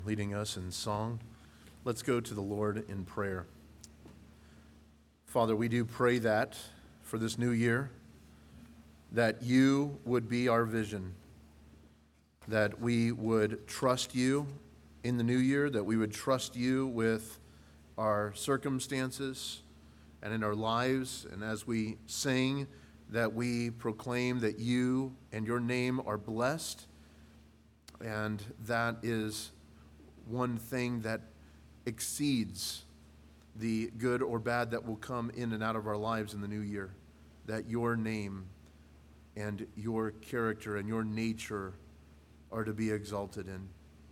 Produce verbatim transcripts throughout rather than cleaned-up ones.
Leading us in song. Let's go to the Lord in prayer. Father, we do pray that for this new year, that you would be our vision, that we would trust you in the new year, that we would trust you with our circumstances and in our lives, and as we sing, that we proclaim that you and your name are blessed, and that is one thing that exceeds the good or bad that will come in and out of our lives in the new year, that your name and your character and your nature are to be exalted in.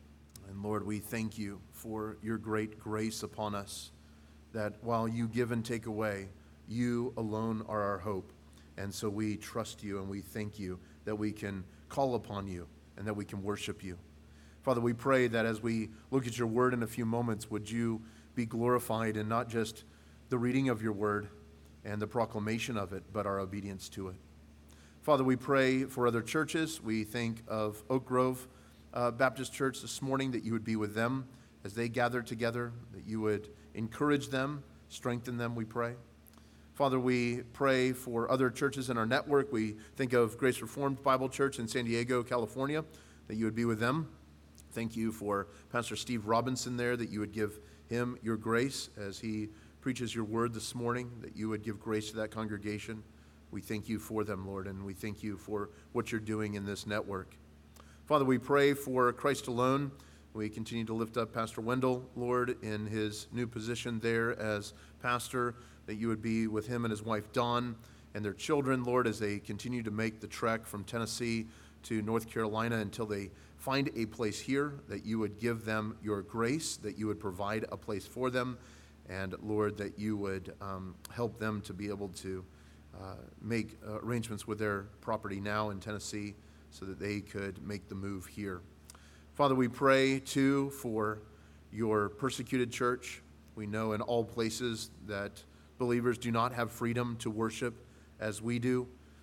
And Lord, we thank you for your great grace upon us, that while you give and take away, you alone are our hope. And so we trust you and we thank you that we can call upon you and that we can worship you. Father, we pray that as we look at your word in a few moments, would you be glorified in not just the reading of your word and the proclamation of it, but our obedience to it. Father, we pray for other churches. We think of Oak Grove uh, Baptist Church this morning, that you would be with them as they gather together, that you would encourage them, strengthen them, we pray. Father, we pray for other churches in our network. We think of Grace Reformed Bible Church in San Diego, California, that you would be with them. Thank you for Pastor Steve Robinson there, that you would give him your grace as he preaches your word this morning, that you would give grace to that congregation. We thank you for them, Lord, and we thank you for what you're doing in this network. Father, we pray for Christ Alone. We continue to lift up Pastor Wendell, Lord, in his new position there as pastor, that you would be with him and his wife Dawn and their children, Lord, as they continue to make the trek from Tennessee to North Carolina until they find a place here, that you would give them your grace, that you would provide a place for them, and Lord, that you would um, help them to be able to uh, make uh, arrangements with their property now in Tennessee so that they could make the move here. Father, we pray too for your persecuted church. We know in all places that believers do not have freedom to worship as we do,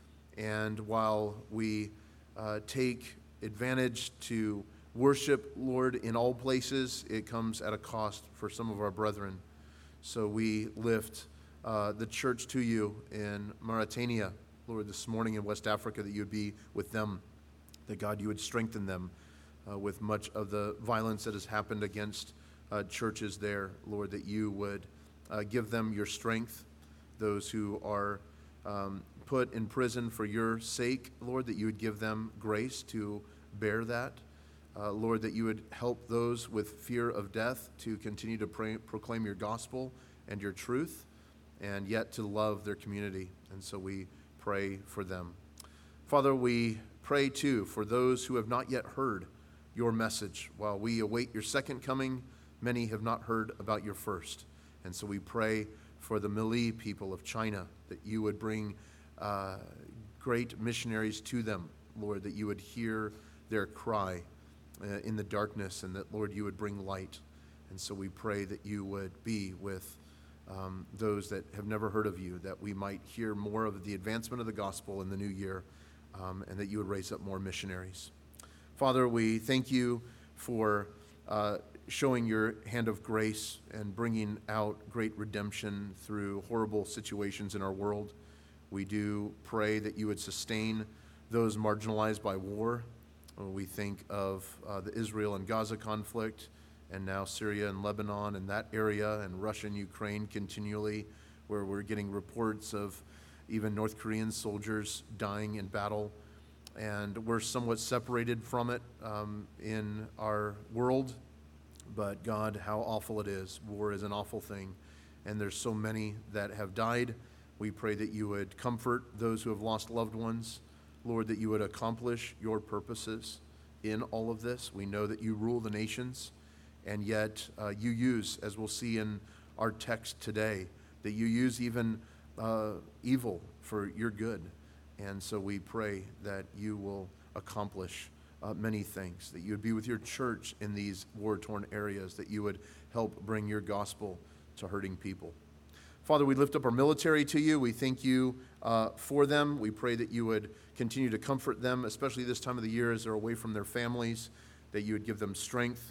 and while we uh, take advantage to worship, Lord, in all places, it comes at a cost for some of our brethren. So we lift uh, the church to you in Mauritania, Lord, this morning in West Africa, that you would be with them, that God, you would strengthen them uh, with much of the violence that has happened against uh, churches there, Lord, that you would uh, give them your strength, those who are um, put in prison for your sake, Lord, that you would give them grace to bear that. Uh, Lord, that you would help those with fear of death to continue to pray, proclaim your gospel and your truth, and yet to love their community. And so we pray for them. Father, we pray too for those who have not yet heard your message. While we await your second coming, many have not heard about your first. And so we pray for the Malay people of China, that you would bring uh, great missionaries to them, Lord, that you would hear their cry uh, in the darkness, and that, Lord, you would bring light. And so we pray that you would be with um, those that have never heard of you, that we might hear more of the advancement of the gospel in the new year, um, and that you would raise up more missionaries. Father, we thank you for uh, showing your hand of grace and bringing out great redemption through horrible situations in our world. We do pray that you would sustain those marginalized by war. We think of uh, the Israel and Gaza conflict, and now Syria and Lebanon and that area, and Russia and Ukraine continually, where we're getting reports of even North Korean soldiers dying in battle. And we're somewhat separated from it um, in our world. But God, how awful it is. War is an awful thing. And there's so many that have died. We pray that you would comfort those who have lost loved ones. Lord, that you would accomplish your purposes in all of this. We know that you rule the nations, and yet uh, you use, as we'll see in our text today, that you use even uh, evil for your good. And so we pray that you will accomplish uh, many things, that you would be with your church in these war-torn areas, that you would help bring your gospel to hurting people. Father, we lift up our military to you. We thank you uh, for them. We pray that you would continue to comfort them, especially this time of the year as they're away from their families, that you would give them strength.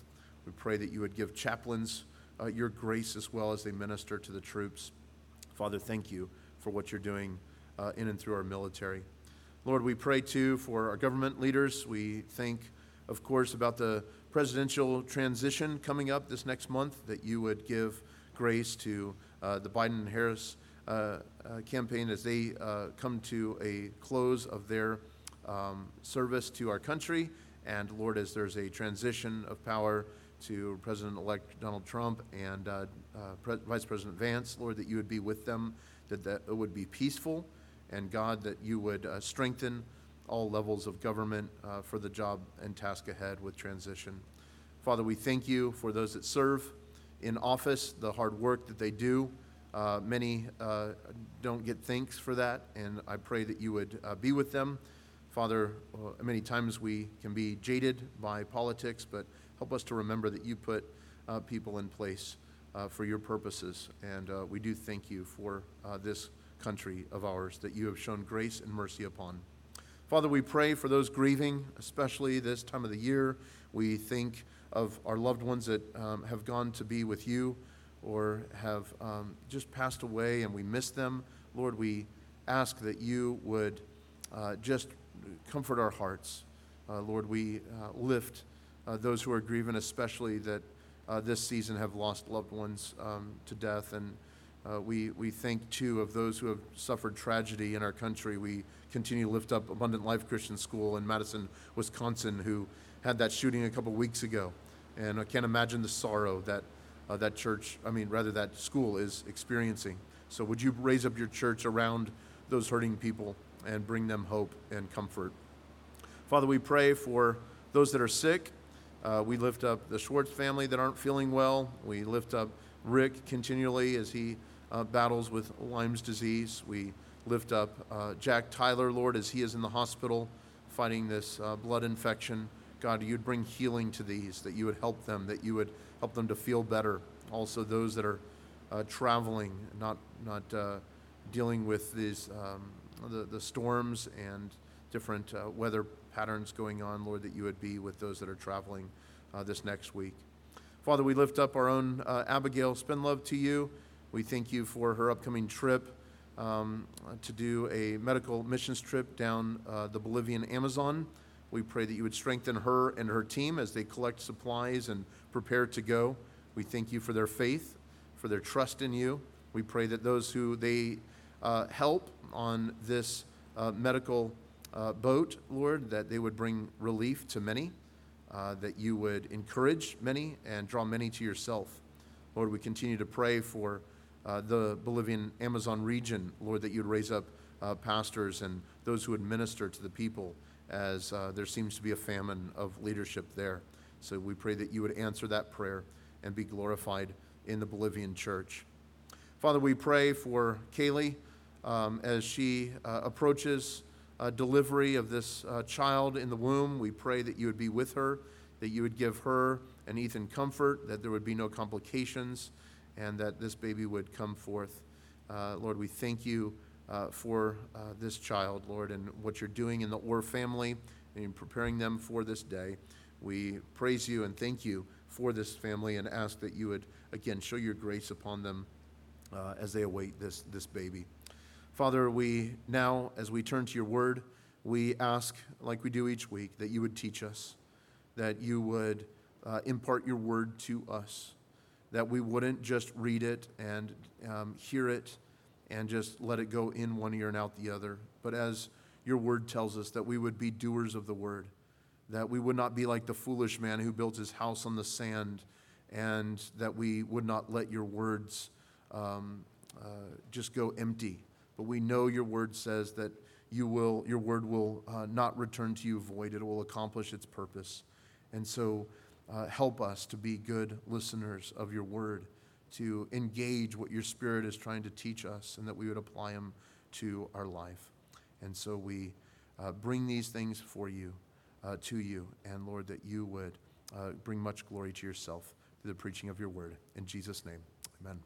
We pray that you would give chaplains uh, your grace as well as they minister to the troops. Father, thank you for what you're doing uh, in and through our military. Lord, we pray too for our government leaders. We think, of course, about the presidential transition coming up this next month, that you would give grace to uh, the Biden and Harris uh, uh, campaign as they uh, come to a close of their um, service to our country. And Lord, as there's a transition of power to President-elect Donald Trump and uh, uh, Pre- Vice President Vance, Lord, that you would be with them, that, that it would be peaceful, and God, that you would uh, strengthen all levels of government uh, for the job and task ahead with transition. Father, we thank you for those that serve in office, the hard work that they do. Uh, many uh, don't get thanks for that, and I pray that you would uh, be with them. Father, uh, many times we can be jaded by politics, but help us to remember that you put uh, people in place uh, for your purposes, and uh, we do thank you for uh, this country of ours that you have shown grace and mercy upon. Father, we pray for those grieving, especially this time of the year. We think of our loved ones that um, have gone to be with you or have um, just passed away, and we miss them. Lord, we ask that you would uh, just comfort our hearts. Uh, Lord, we uh, lift uh, those who are grieving, especially that uh, this season have lost loved ones um, to death. And uh, we, we think, too, of those who have suffered tragedy in our country. We continue to lift up Abundant Life Christian School in Madison, Wisconsin, who had that shooting a couple weeks ago. And I can't imagine the sorrow that uh, that church, I mean, rather that school is experiencing. So would you raise up your church around those hurting people and bring them hope and comfort. Father, we pray for those that are sick. Uh, we lift up the Schwartz family that aren't feeling well. We lift up Rick continually as he uh, battles with Lyme's disease. We lift up uh, Jack Tyler, Lord, as he is in the hospital fighting this uh, blood infection. God, you'd bring healing to these, that you would help them, that you would help them to feel better. Also those that are uh, traveling, not, not uh, dealing with these um, The, the storms and different uh, weather patterns going on, Lord, that you would be with those that are traveling uh, this next week. Father, we lift up our own uh, Abigail Spendlove to you. We thank you for her upcoming trip um, to do a medical missions trip down uh, the Bolivian Amazon. We pray that you would strengthen her and her team as they collect supplies and prepare to go. We thank you for their faith, for their trust in you. We pray that those who they uh, help on this uh, medical uh, boat, Lord, that they would bring relief to many, uh, that you would encourage many and draw many to yourself. Lord, we continue to pray for uh, the Bolivian Amazon region, Lord, that you'd raise up uh, pastors and those who would minister to the people as uh, there seems to be a famine of leadership there. So we pray that you would answer that prayer and be glorified in the Bolivian church. Father, we pray for Kaylee, Um, as she uh, approaches uh, delivery of this uh, child in the womb. We pray that you would be with her, that you would give her and Ethan comfort, that there would be no complications, and that this baby would come forth. Uh, Lord, we thank you uh, for uh, this child, Lord, and what you're doing in the Orr family and in preparing them for this day. We praise you and thank you for this family and ask that you would, again, show your grace upon them uh, as they await this, this baby. Father, we now, as we turn to your word, we ask, like we do each week, that you would teach us, that you would uh, impart your word to us, that we wouldn't just read it and um, hear it and just let it go in one ear and out the other, but as your word tells us, that we would be doers of the word, that we would not be like the foolish man who built his house on the sand, and that we would not let your words um, uh, just go empty. But we know your word says that you will, your word will uh, not return to you void. It will accomplish its purpose. And so uh, help us to be good listeners of your word, to engage what your Spirit is trying to teach us, and that we would apply them to our life. And so we uh, bring these things for you, uh, to you, and Lord, that you would uh, bring much glory to yourself through the preaching of your word. In Jesus' name, amen.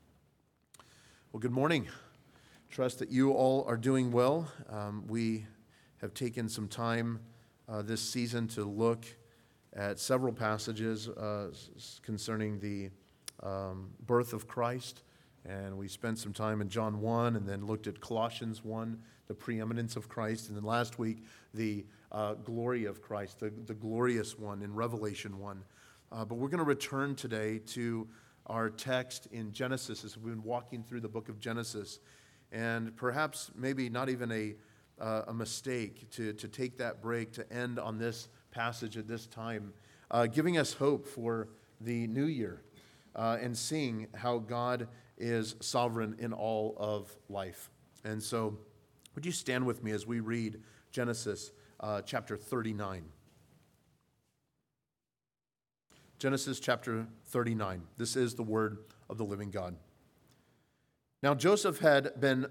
Well, good morning. Trust that you all are doing well. Um, we have taken some time uh, this season to look at several passages uh, concerning the um, birth of Christ. And we spent some time in John one and then looked at Colossians one, the preeminence of Christ. And then last week, the uh, glory of Christ, the, the glorious one in Revelation one. Uh, but we're going to return today to our text in Genesis as we've been walking through the book of Genesis. And perhaps maybe not even a, uh, a mistake to, to take that break to end on this passage at this time, uh, giving us hope for the new year uh, and seeing how God is sovereign in all of life. And so would you stand with me as we read Genesis uh, chapter thirty-nine. Genesis chapter thirty-nine. This is the word of the living God. Now Joseph had been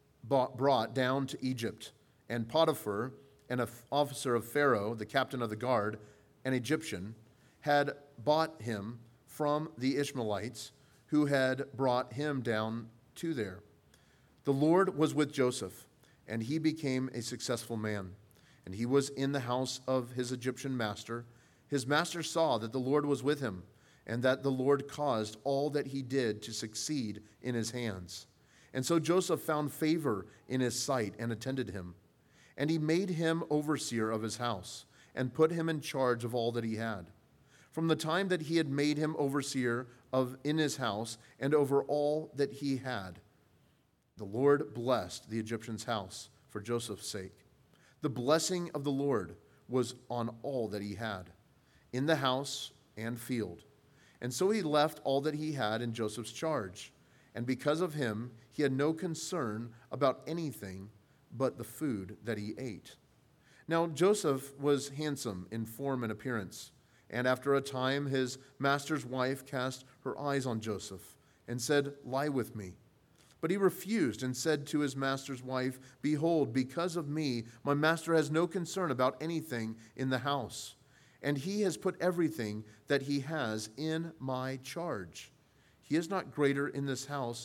brought down to Egypt, and Potiphar, an officer of Pharaoh, the captain of the guard, an Egyptian, had bought him from the Ishmaelites who had brought him down to there. The Lord was with Joseph, and he became a successful man, and he was in the house of his Egyptian master. His master saw that the Lord was with him, and that the Lord caused all that he did to succeed in his hands. And so Joseph found favor in his sight and attended him. And he made him overseer of his house, and put him in charge of all that he had. From the time that he had made him overseer of in his house, and over all that he had, the Lord blessed the Egyptian's house for Joseph's sake. The blessing of the Lord was on all that he had, in the house and field. And so he left all that he had in Joseph's charge. And because of him, he had no concern about anything but the food that he ate. Now Joseph was handsome in form and appearance. And after a time, his master's wife cast her eyes on Joseph and said, "Lie with me." But he refused and said to his master's wife, "Behold, because of me, my master has no concern about anything in the house. And he has put everything that he has in my charge. He is not greater in this house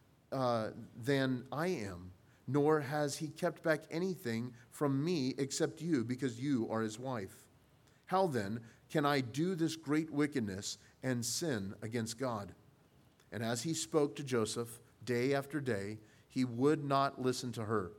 uh, than I am, nor has he kept back anything from me except you, because you are his wife. How then can I do this great wickedness and sin against God?" And as he spoke to Joseph day after day, he would not listen to her,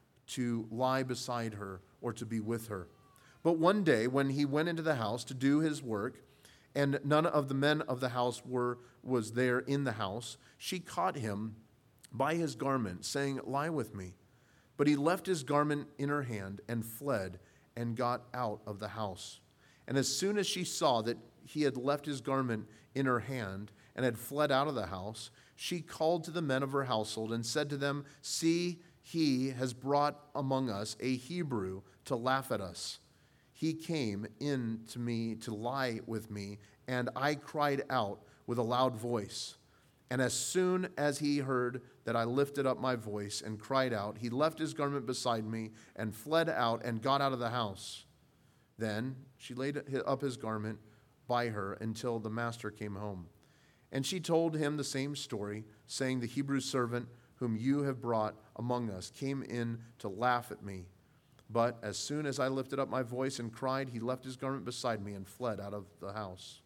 to lie beside her, or to be with her. But one day, when he went into the house to do his work, and none of the men of the house were was there in the house, she caught him by his garment, saying, "Lie with me." But he left his garment in her hand and fled and got out of the house. And as soon as she saw that he had left his garment in her hand and had fled out of the house, she called to the men of her household and said to them, "See, he has brought among us a Hebrew to laugh at us. He came in to me to lie with me, and I cried out with a loud voice. And as soon as he heard that I lifted up my voice and cried out, he left his garment beside me and fled out and got out of the house. Then she laid up his garment by her until the master came home. And she told him the same story, saying, 'The Hebrew servant whom you have brought among us came in to laugh at me. But as soon as I lifted up my voice and cried, he left his garment beside me and fled out of the house.'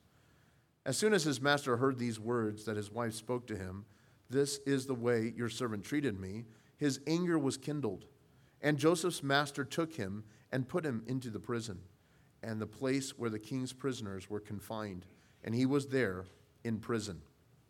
As soon as his master heard these words that his wife spoke to him, 'This is the way your servant treated me,' his anger was kindled. And Joseph's master took him and put him into the prison, and the place where the king's prisoners were confined, and he was there in prison.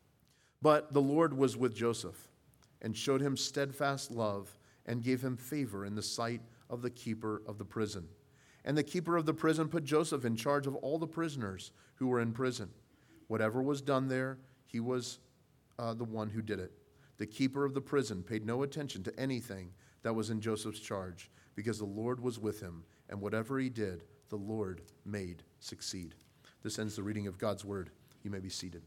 But the Lord was with Joseph, and showed him steadfast love, and gave him favor in the sight of the keeper of the prison. And the keeper of the prison put Joseph in charge of all the prisoners who were in prison. Whatever was done there, he was uh, the one who did it. The keeper of the prison paid no attention to anything that was in Joseph's charge, because the Lord was with him, and whatever he did, the Lord made succeed." This ends the reading of God's word. You may be seated.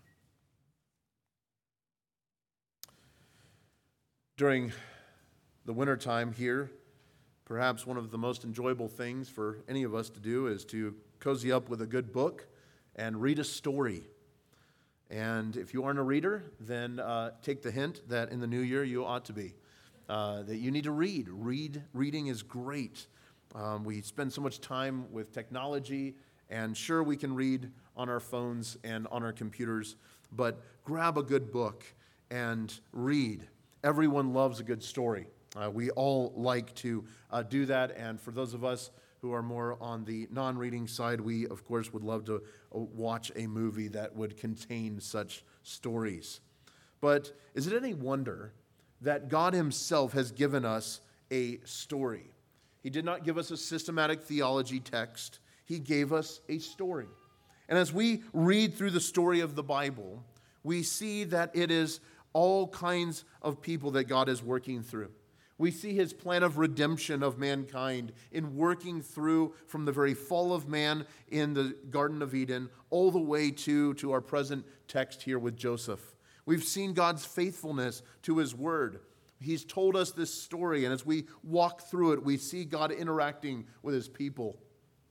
During the wintertime here, perhaps one of the most enjoyable things for any of us to do is to cozy up with a good book and read a story. And if you aren't a reader, then uh, take the hint that in the new year you ought to be. Uh, that you need to read. Read. Reading is great. Um, we spend so much time with technology And sure, we can read on our phones and on our computers, but grab a good book and read. Everyone loves a good story. Uh, we all like to uh, do that, and for those of us who are more on the non-reading side, we, of course, would love to uh, watch a movie that would contain such stories. But is it any wonder that God himself has given us a story? He did not give us a systematic theology text. He gave us a story. And as we read through the story of the Bible, we see that it is all kinds of people that God is working through. We see his plan of redemption of mankind in working through from the very fall of man in the Garden of Eden all the way to, to our present text here with Joseph. We've seen God's faithfulness to his word. He's told us this story, and as we walk through it, we see God interacting with his people.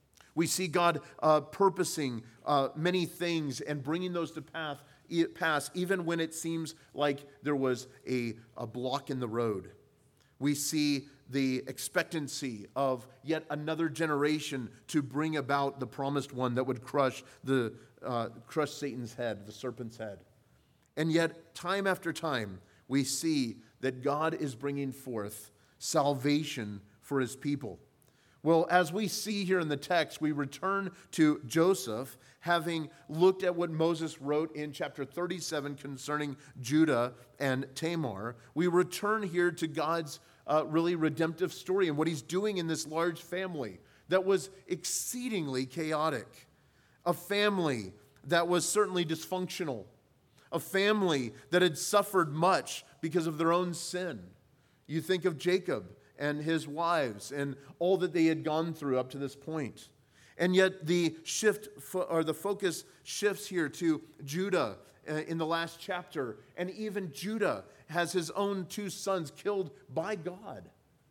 We see God uh, purposing uh, many things and bringing those to path, pass, even when it seems like there was a, a block in the road. We see the expectancy of yet another generation to bring about the promised one that would crush the uh, crush Satan's head, the serpent's head. And yet, time after time, we see that God is bringing forth salvation for his people. Well, as we see here in the text, we return to Joseph, having looked at what Moses wrote in chapter thirty-seven concerning Judah and Tamar. We return here to God's uh, really redemptive story and what he's doing in this large family that was exceedingly chaotic. A family that was certainly dysfunctional. A family that had suffered much because of their own sin. You think of Jacob and his wives and all that they had gone through up to this point. And yet the shift or the focus shifts here to Judah in the last chapter. And even Judah has his own two sons killed by God.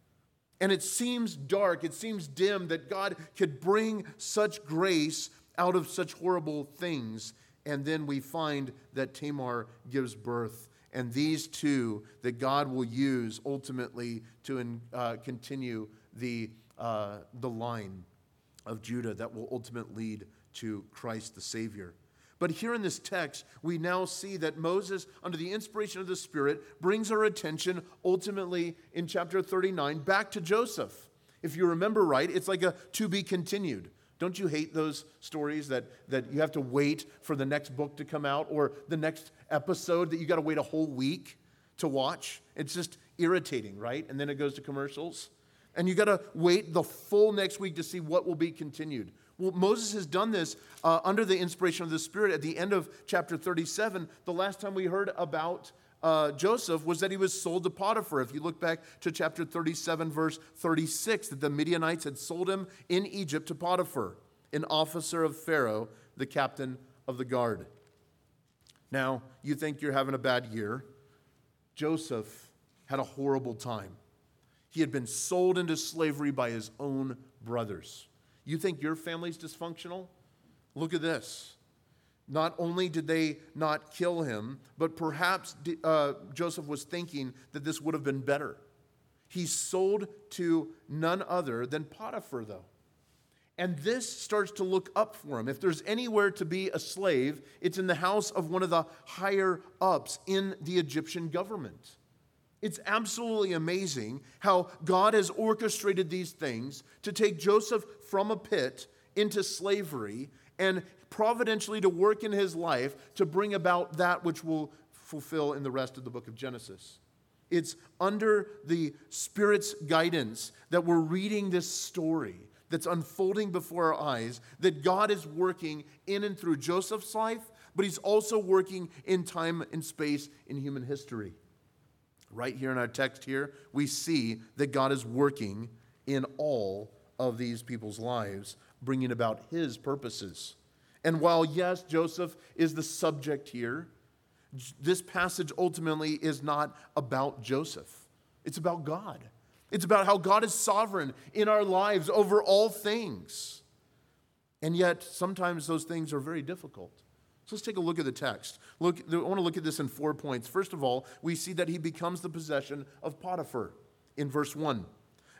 And it seems dark, it seems dim that God could bring such grace out of such horrible things. And then we find that Tamar gives birth. And these two that God will use ultimately to uh, continue the, uh, the line of Judah that will ultimately lead to Christ the Savior. But here in this text, we now see that Moses, under the inspiration of the Spirit, brings our attention ultimately in chapter thirty-nine back to Joseph. If you remember right, it's like a to be continued. Don't you hate those stories that, that you have to wait for the next book to come out or the next episode that you got to wait a whole week to watch? It's just irritating, right? And then it goes to commercials. And you got to wait the full next week to see what will be continued. Well, Moses has done this uh, under the inspiration of the Spirit at the end of chapter thirty-seven. The last time we heard about Uh, Joseph was that he was sold to Potiphar. If you look back to chapter thirty-seven, verse thirty-six, that the Midianites had sold him in Egypt to Potiphar, an officer of Pharaoh, the captain of the guard. Now, you think you're having a bad year. Joseph had a horrible time. He had been sold into slavery by his own brothers. You think your family's dysfunctional? Look at this. Not only did they not kill him, but perhaps uh, Joseph was thinking that this would have been better. He's sold to none other than Potiphar, though. And this starts to look up for him. If there's anywhere to be a slave, it's in the house of one of the higher ups in the Egyptian government. It's absolutely amazing how God has orchestrated these things to take Joseph from a pit into slavery and providentially to work in his life to bring about that which will fulfill in the rest of the book of Genesis. It's under the Spirit's guidance that we're reading this story that's unfolding before our eyes, that God is working in and through Joseph's life, but he's also working in time and space in human history. Right here in our text here, we see that God is working in all of these people's lives, bringing about his purposes. And while, yes, Joseph is the subject here, this passage ultimately is not about Joseph. It's about God. It's about how God is sovereign in our lives over all things. And yet, sometimes those things are very difficult. So let's take a look at the text. Look, I want to look at this in four points. First of all, we see that he becomes the possession of Potiphar in verse one.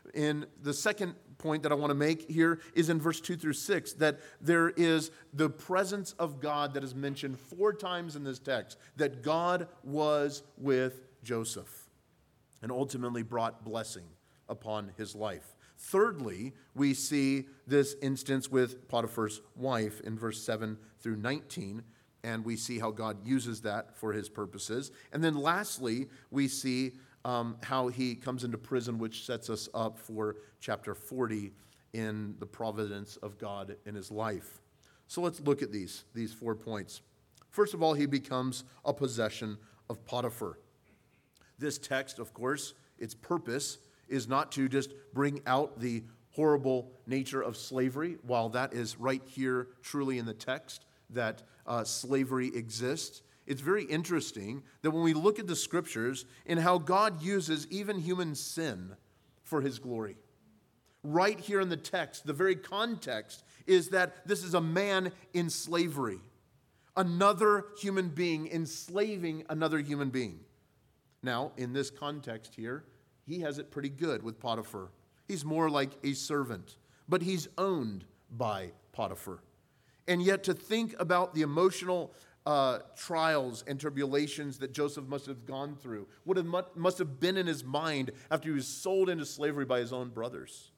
in the second point that I want to make here is in verse two through six, that there is the presence of God that is mentioned four times in this text, that God was with Joseph and ultimately brought blessing upon his life. Thirdly, we see this instance with Potiphar's wife in verse seven through nineteen, and we see how God uses that for his purposes. And then lastly, we see um, how he comes into prison, which sets us up for chapter forty in the providence of God in his life. So let's look at these, these four points. First of all, he becomes a possession of Potiphar. This text, of course, its purpose is not to just bring out the horrible nature of slavery, while that is right here truly in the text, that uh, slavery exists. It's very interesting that when we look at the scriptures and how God uses even human sin for his glory. Right here in the text, the very context is that this is a man in slavery, another human being enslaving another human being. Now, in this context here, he has it pretty good with Potiphar. He's more like a servant, but he's owned by Potiphar. And yet to think about the emotional uh, trials and tribulations that Joseph must have gone through, what have, must have been in his mind after he was sold into slavery by his own brothers.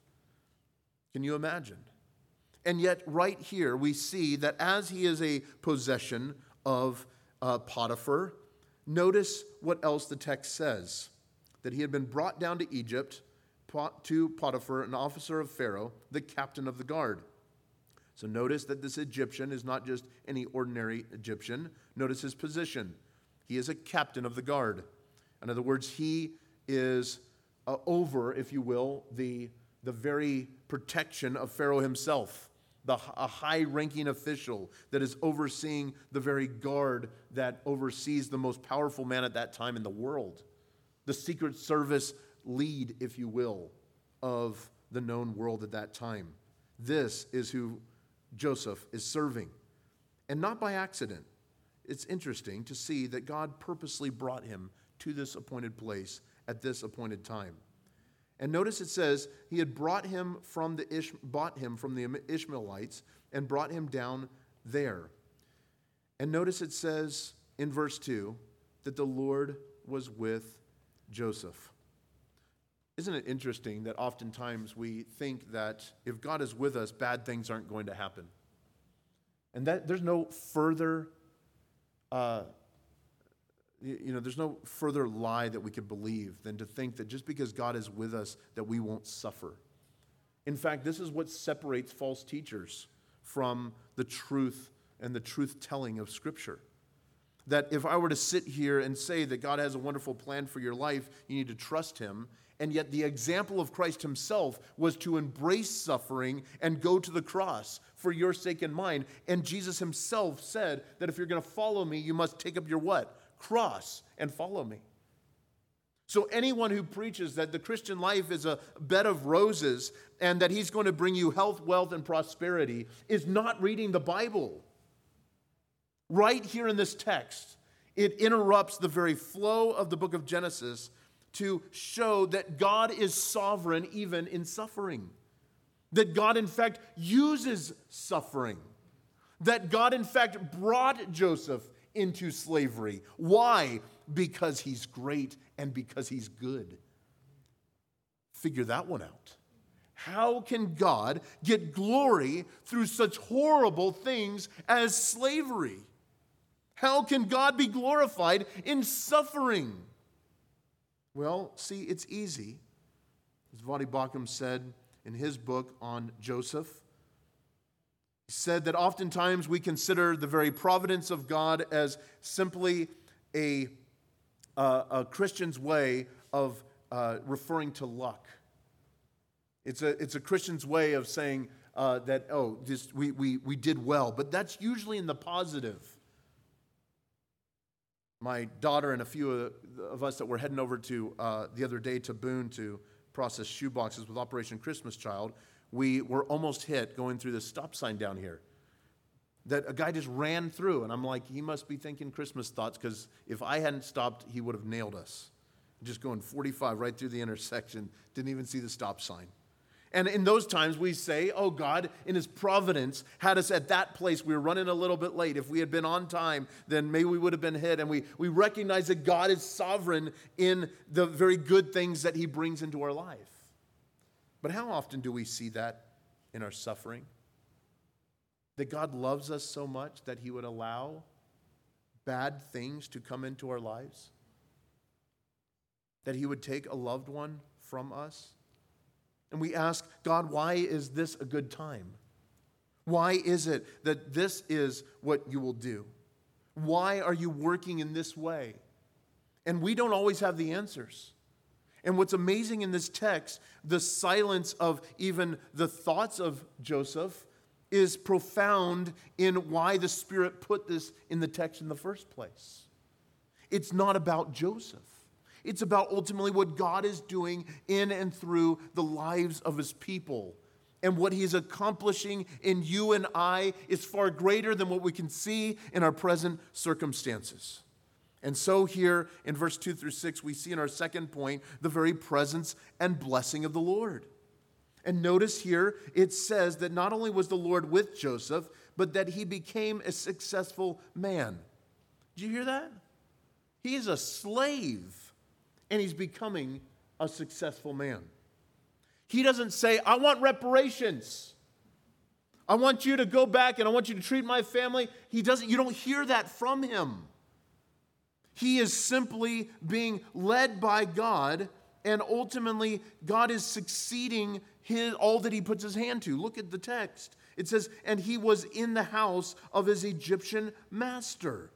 Can you imagine? And yet right here we see that as he is a possession of uh, Potiphar, notice what else the text says. That he had been brought down to Egypt to Potiphar, an officer of Pharaoh, the captain of the guard. So notice that this Egyptian is not just any ordinary Egyptian. Notice his position. He is a captain of the guard. In other words, he is uh, over, if you will, the, the very protection of Pharaoh himself, the, a high-ranking official that is overseeing the very guard that oversees the most powerful man at that time in the world. The Secret Service lead, if you will, of the known world at that time. This is who Joseph is serving. And not by accident. It's interesting to see that God purposely brought him to this appointed place at this appointed time. And notice it says he had brought him from the Ish- bought him from the Ishmaelites and brought him down there. And notice it says in verse two that the Lord was with Joseph. Isn't it interesting that oftentimes we think that if God is with us, bad things aren't going to happen? And that there's no further, uh, you know, there's no further lie that we could believe than to think that just because God is with us, that we won't suffer. In fact, this is what separates false teachers from the truth and the truth-telling of Scripture. That if I were to sit here and say that God has a wonderful plan for your life, you need to trust him, and yet the example of Christ himself was to embrace suffering and go to the cross for your sake and mine. And Jesus himself said that if you're going to follow me, you must take up your what? Cross and follow me. So anyone who preaches that the Christian life is a bed of roses and that he's going to bring you health, wealth, and prosperity is not reading the Bible. Right here in this text, it interrupts the very flow of the book of Genesis to show that God is sovereign even in suffering. That God, in fact, uses suffering. That God, in fact, brought Joseph into slavery. Why? Because he's great and because he's good. Figure that one out. How can God get glory through such horrible things as slavery? How can God be glorified in suffering? Well, see, it's easy. As Voddie Baucham said in his book on Joseph, he said that oftentimes we consider the very providence of God as simply a, uh, a Christian's way of uh, referring to luck. It's a, it's a Christian's way of saying uh, that, oh, this, we, we, we did well, but that's usually in the positive. My daughter and a few of us that were heading over to uh, the other day to Boone to process shoeboxes with Operation Christmas Child, we were almost hit going through this stop sign down here. That a guy just ran through, and I'm like, he must be thinking Christmas thoughts, because if I hadn't stopped, he would have nailed us. just going forty-five right through the intersection, didn't even see the stop sign. And in those times we say, oh, God, in his providence, had us at that place. We were running a little bit late. If we had been on time, then maybe we would have been hit. And we, we recognize that God is sovereign in the very good things that he brings into our life. But how often do we see that in our suffering? That God loves us so much that he would allow bad things to come into our lives? That he would take a loved one from us? And we ask, God, why is this a good time? Why is it that this is what you will do? Why are you working in this way? And we don't always have the answers. And what's amazing in this text, the silence of even the thoughts of Joseph is profound in why the Spirit put this in the text in the first place. It's not about Joseph. It's about ultimately what God is doing in and through the lives of his people. And what he's accomplishing in you and I is far greater than what we can see in our present circumstances. And so here in verse two through six, we see in our second point the very presence and blessing of the Lord. And notice here it says that not only was the Lord with Joseph, but that he became a successful man. Did you hear that? He is a slave. And he's becoming a successful man. He doesn't say, I want reparations. I want you to go back and I want you to treat my family. He doesn't, you don't hear that from him. He is simply being led by God, and ultimately God is succeeding his, all that he puts his hand to. Look at the text. It says, and he was in the house of his Egyptian master.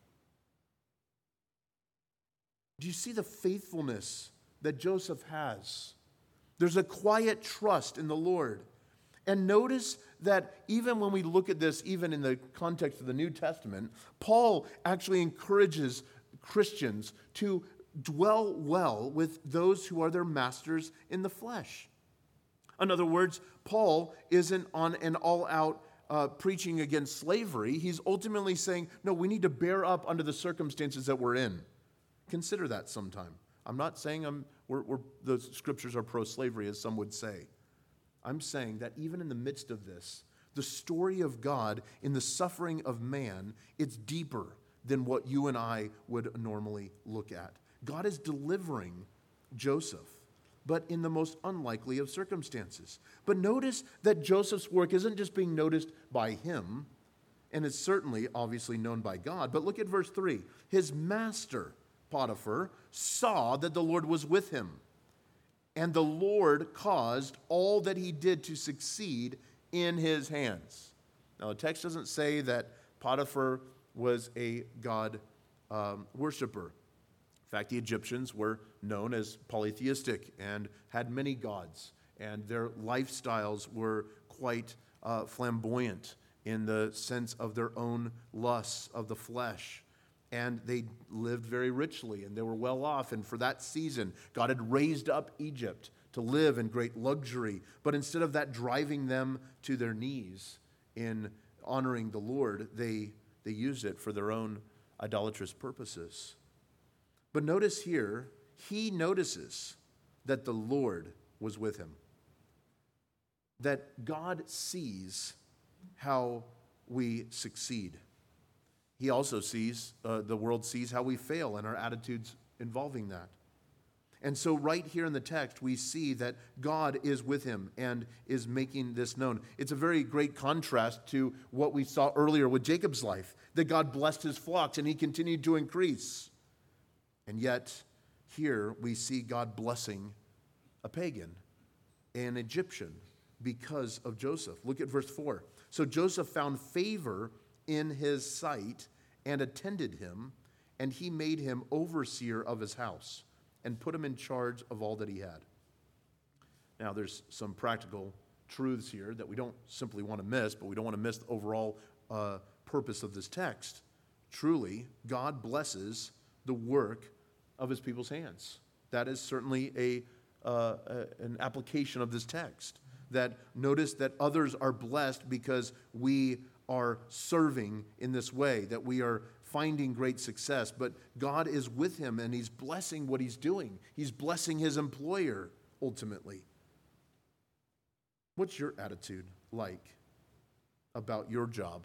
Do you see the faithfulness that Joseph has? There's a quiet trust in the Lord. And notice that even when we look at this, even in the context of the New Testament, Paul actually encourages Christians to dwell well with those who are their masters in the flesh. In other words, Paul isn't on an all-out uh, preaching against slavery. He's ultimately saying, no, we need to bear up under the circumstances that we're in. Consider that sometime. I'm not saying I'm, we're, we're, the scriptures are pro-slavery, as some would say. I'm saying that even in the midst of this, the story of God in the suffering of man, it's deeper than what you and I would normally look at. God is delivering Joseph, but in the most unlikely of circumstances. But notice that Joseph's work isn't just being noticed by him, and it's certainly obviously known by God. But look at verse three. His master, Potiphar, saw that the Lord was with him, and the Lord caused all that he did to succeed in his hands. Now, the text doesn't say that Potiphar was a God um, worshiper. In fact, the Egyptians were known as polytheistic and had many gods, and their lifestyles were quite uh, flamboyant in the sense of their own lusts of the flesh. And they lived very richly, and they were well off. And for that season, God had raised up Egypt to live in great luxury. But instead of that driving them to their knees in honoring the Lord, they, they used it for their own idolatrous purposes. But notice here, he notices that the Lord was with him. That God sees how we succeed. He also sees, uh, the world sees how we fail and our attitudes involving that. And so right here in the text, we see that God is with him and is making this known. It's a very great contrast to what we saw earlier with Jacob's life, that God blessed his flocks and he continued to increase. And yet, here we see God blessing a pagan, an Egyptian, because of Joseph. Look at verse four. So Joseph found favor in his sight and attended him, and he made him overseer of his house and put him in charge of all that he had. Now, there's some practical truths here that we don't simply want to miss, but we don't want to miss the overall uh, purpose of this text. Truly, God blesses the work of his people's hands. That is certainly a, uh, a an application of this text. That notice that others are blessed because we are serving in this way, that we are finding great success, but God is with him and he's blessing what he's doing. He's blessing his employer ultimately. What's your attitude like about your job?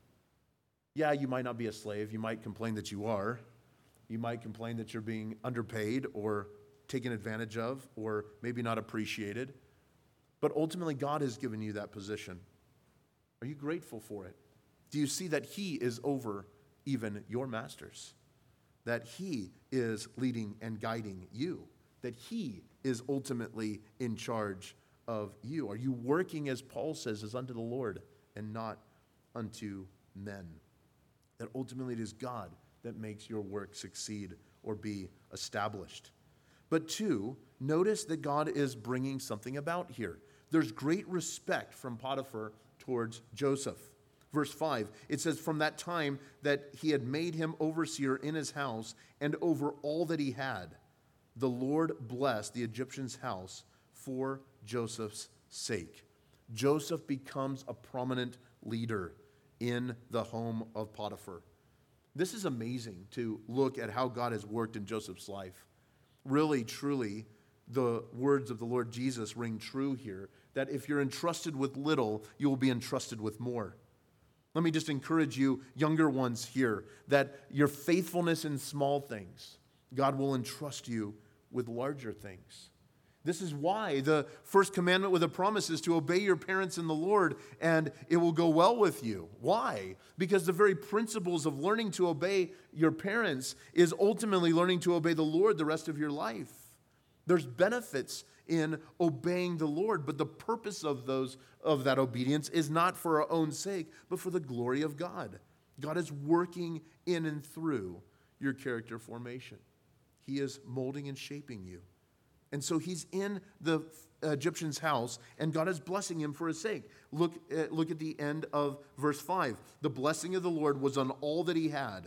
Yeah, you might not be a slave. You might complain that you are. You might complain that you're being underpaid or taken advantage of or maybe not appreciated. But ultimately, God has given you that position. Are you grateful for it? Do you see that he is over even your masters? That he is leading and guiding you? That he is ultimately in charge of you? Are you working, as Paul says, as unto the Lord and not unto men? That ultimately it is God that makes your work succeed or be established. But two, notice that God is bringing something about here. There's great respect from Potiphar towards Joseph. Verse five, it says, from that time that he had made him overseer in his house and over all that he had, the Lord blessed the Egyptian's house for Joseph's sake. Joseph becomes a prominent leader in the home of Potiphar. This is amazing to look at how God has worked in Joseph's life. Really, truly, the words of the Lord Jesus ring true here, that if you're entrusted with little, you will be entrusted with more. Let me just encourage you, younger ones here, that your faithfulness in small things, God will entrust you with larger things. This is why the first commandment with a promise is to obey your parents in the Lord, and it will go well with you. Why? Because the very principles of learning to obey your parents is ultimately learning to obey the Lord the rest of your life. There's benefits in obeying the Lord, but the purpose of those of that obedience is not for our own sake, but for the glory of God. God is working in and through your character formation. He is molding and shaping you. And so he's in the Egyptian's house, and God is blessing him for his sake. Look at, look at the end of verse five. The blessing of the Lord was on all that he had,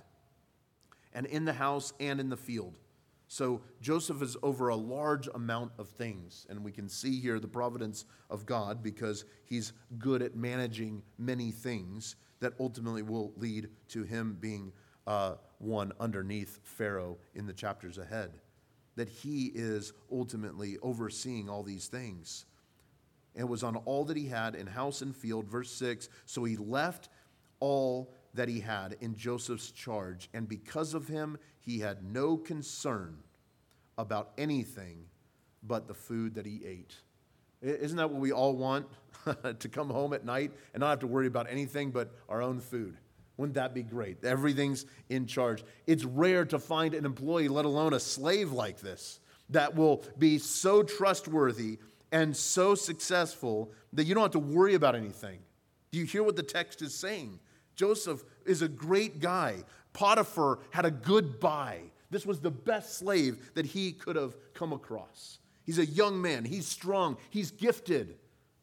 and in the house and in the field. So Joseph is over a large amount of things, and we can see here the providence of God because he's good at managing many things that ultimately will lead to him being uh, one underneath Pharaoh in the chapters ahead. That he is ultimately overseeing all these things. And it was on all that he had in house and field. Verse six, so he left all that he had in Joseph's charge, and because of him, he had no concern about anything but the food that he ate. Isn't that what we all want? To come home at night and not have to worry about anything but our own food. Wouldn't that be great? Everything's in charge. It's rare to find an employee, let alone a slave like this, that will be so trustworthy and so successful that you don't have to worry about anything. Do you hear what the text is saying? Joseph is a great guy. Potiphar had a good buy. This was the best slave that he could have come across. He's a young man. He's strong. He's gifted.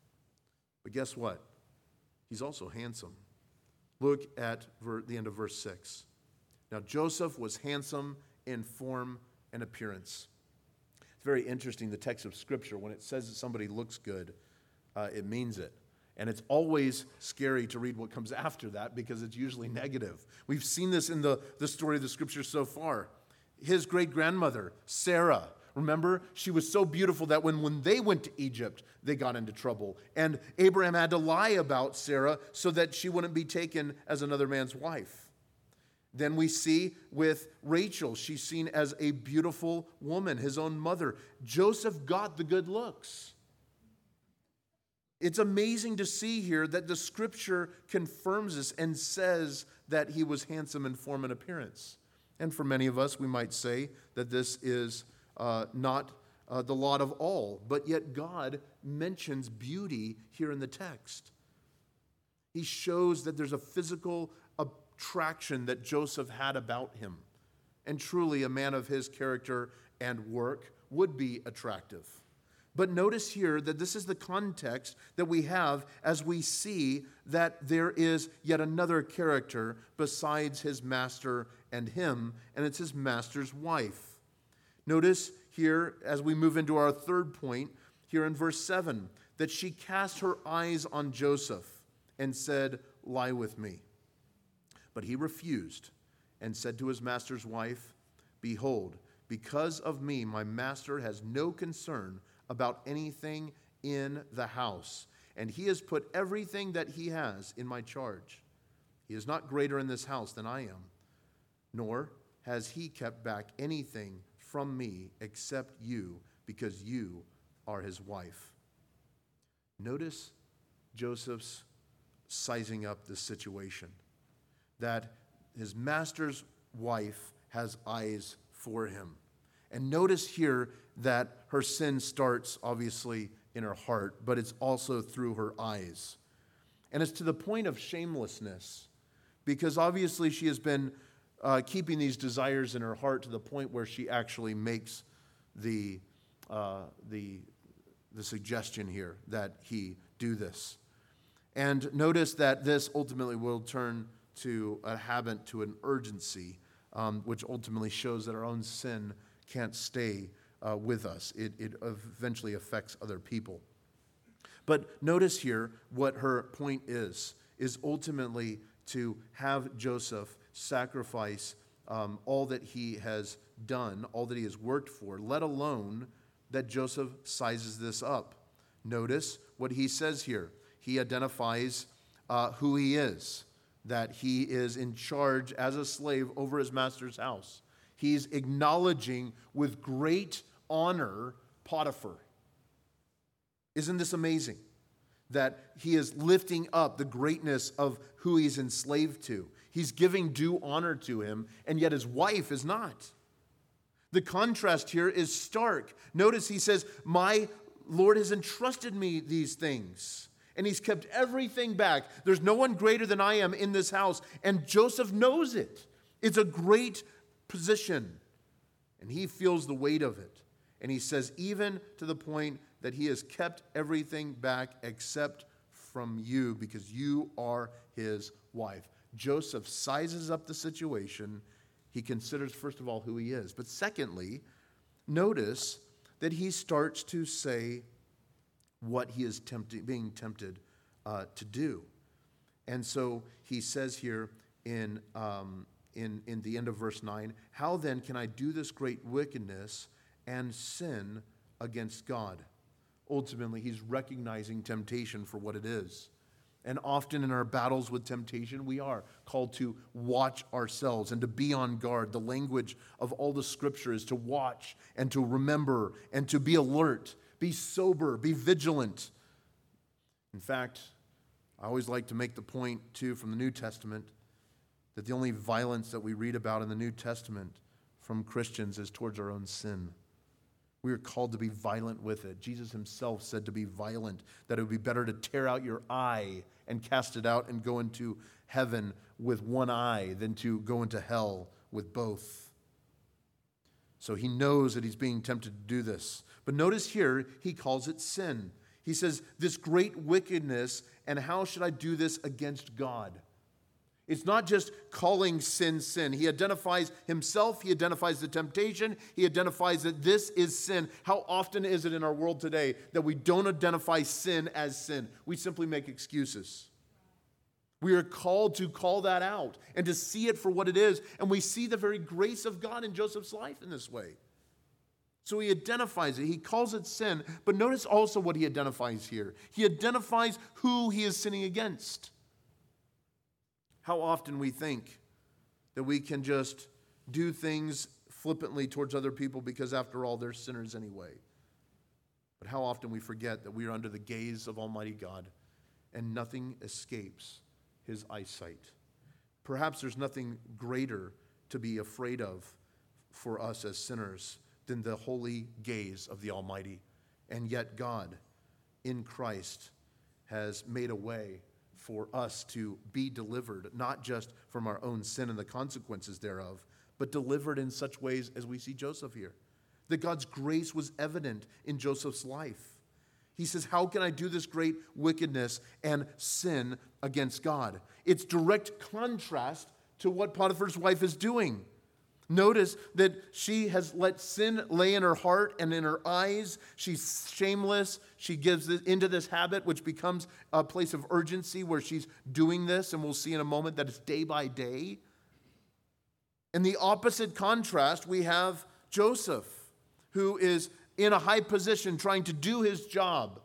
But guess what? He's also handsome. Look at the end of verse six. Now, Joseph was handsome in form and appearance. It's very interesting, the text of Scripture, when it says that somebody looks good, uh, it means it. And it's always scary to read what comes after that because it's usually negative. We've seen this in the, the story of the Scripture so far. His great-grandmother, Sarah, remember, she was so beautiful that when, when they went to Egypt, they got into trouble. And Abraham had to lie about Sarah so that she wouldn't be taken as another man's wife. Then we see with Rachel, she's seen as a beautiful woman, his own mother. Joseph got the good looks. It's amazing to see here that the Scripture confirms this and says that he was handsome in form and appearance. And for many of us, we might say that this is Uh, not uh, the lot of all, but yet God mentions beauty here in the text. He shows that there's a physical attraction that Joseph had about him, and truly a man of his character and work would be attractive. But notice here that this is the context that we have as we see that there is yet another character besides his master and him, and it's his master's wife. Notice here, as we move into our third point, here in verse seven, that she cast her eyes on Joseph and said, "Lie with me." But he refused, and said to his master's wife, "Behold, because of me, my master has no concern about anything in the house, and he has put everything that he has in my charge. He is not greater in this house than I am, nor has he kept back anything from me except you, because you are his wife." Notice Joseph's sizing up the situation, that his master's wife has eyes for him. And notice here that her sin starts obviously in her heart, but it's also through her eyes. And it's to the point of shamelessness, because obviously she has been uh, keeping these desires in her heart to the point where she actually makes the, uh, the, the suggestion here that he do this. And notice that this ultimately will turn to a habit, to an urgency, um, which ultimately shows that our own sin can't stay uh, with us. It, it eventually affects other people. But notice here what her point is, is ultimately to have Joseph sacrifice um, all that he has done, all that he has worked for, let alone that Joseph sizes this up. Notice what he says here. He identifies uh, who he is, that he is in charge as a slave over his master's house. He's acknowledging with great honor Potiphar. Isn't this amazing? That he is lifting up the greatness of who he's enslaved to. He's giving due honor to him, and yet his wife is not. The contrast here is stark. Notice he says, "My Lord has entrusted me these things, and he's kept everything back. There's no one greater than I am in this house." And Joseph knows it. It's a great position, and he feels the weight of it. And he says, even to the point that he has kept everything back except from you, because you are his wife. Joseph sizes up the situation. He considers, first of all, who he is. But secondly, notice that he starts to say what he is tempted, being tempted uh, to do. And so he says here in, um, in, in the end of verse nine, "How then can I do this great wickedness and sin against God?" Ultimately, he's recognizing temptation for what it is. And often in our battles with temptation, we are called to watch ourselves and to be on guard. The language of all the Scripture is to watch and to remember and to be alert, be sober, be vigilant. In fact, I always like to make the point, too, from the New Testament, that the only violence that we read about in the New Testament from Christians is towards our own sin. We are called to be violent with it. Jesus himself said to be violent, that it would be better to tear out your eye and cast it out and go into heaven with one eye than to go into hell with both. So he knows that he's being tempted to do this. But notice here, he calls it sin. He says, this great wickedness, and how should I do this against God? It's not just calling sin, sin. He identifies himself. He identifies the temptation. He identifies that this is sin. How often is it in our world today that we don't identify sin as sin? We simply make excuses. We are called to call that out and to see it for what it is. And we see the very grace of God in Joseph's life in this way. So he identifies it. He calls it sin. But notice also what he identifies here. He identifies who he is sinning against. How often we think that we can just do things flippantly towards other people because, after all, they're sinners anyway. But how often we forget that we are under the gaze of Almighty God and nothing escapes his eyesight. Perhaps there's nothing greater to be afraid of for us as sinners than the holy gaze of the Almighty. And yet God, in Christ, has made a way for us to be delivered, not just from our own sin and the consequences thereof, but delivered in such ways as we see Joseph here. That God's grace was evident in Joseph's life. He says, how can I do this great wickedness and sin against God? It's direct contrast to what Potiphar's wife is doing. Notice that she has let sin lay in her heart and in her eyes. She's shameless. She gives into this habit, which becomes a place of urgency where she's doing this. And we'll see in a moment that it's day by day. In the opposite contrast, we have Joseph, who is in a high position trying to do his job.